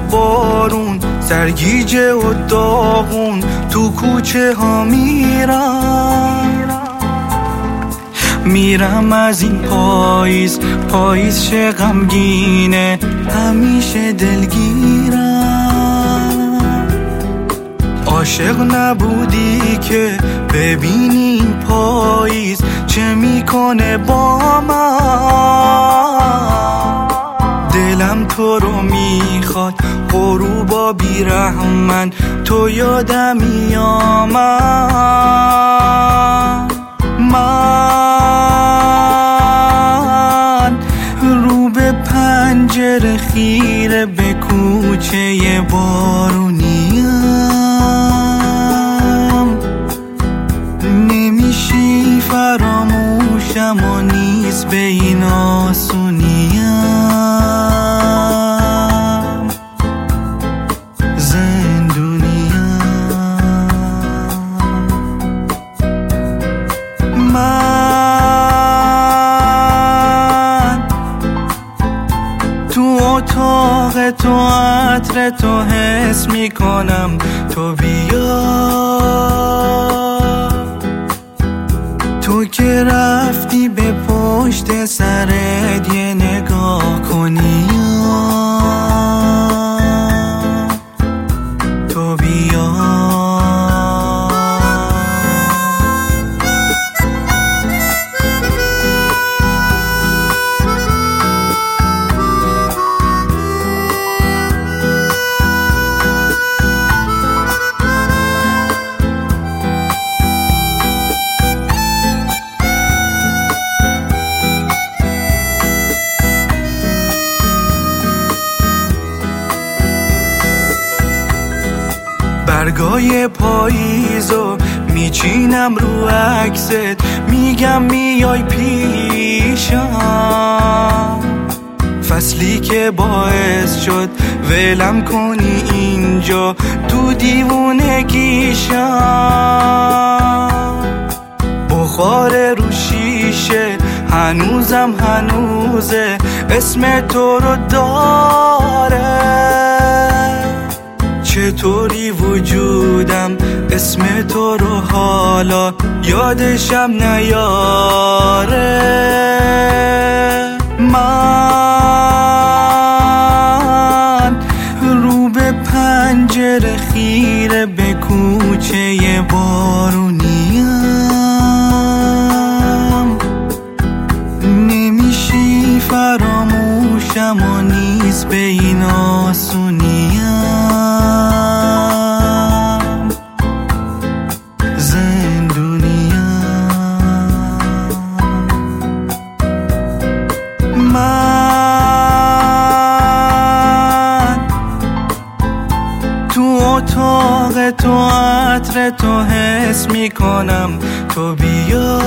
بارون، سرگیجه و داغون تو کوچه ها میرم از این پاییز چه غمگینه، همیشه دلگیرم. عاشق نبودی که ببینی این پاییز چه میکنه با من. دلم تو رو میخواد غروبا بیرحمن، تو یادم میامد. من رو به پنجره خیره به کوچه بارونیم، نمیشی فراموشم و نیست به این آسونیم. من تو اتاق تو عطر تو حس میکنم، تو بیا. تو که رفتی به پشت سرت یه نگاه کنی، تو بیا. برگای پاییزو میچینم رو عکست، میگم میای پیشم. فصلی که باعث شد ولم کنی اینجا تو دیوونگیشم. بخار رو شیشه هنوزه، اسم تو رو داره. چطوری وجودم اسم تو رو حالا یادشم نیاره. من رو به پنجره خیره به کوچه بارونیم، نمیشی فراموشم و نیست به این آسونیم. من تو اتاق تو عطر تو حس میکنم، تو بیا.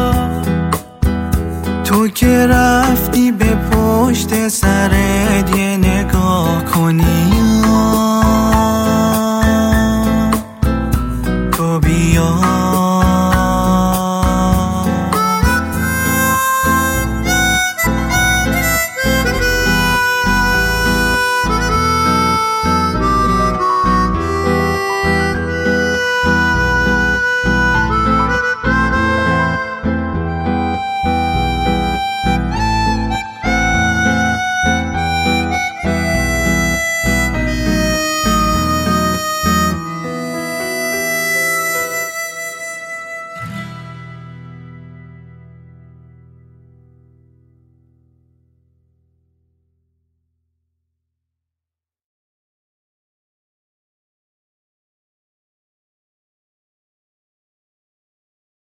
تو که رفتی به پشت سرت یه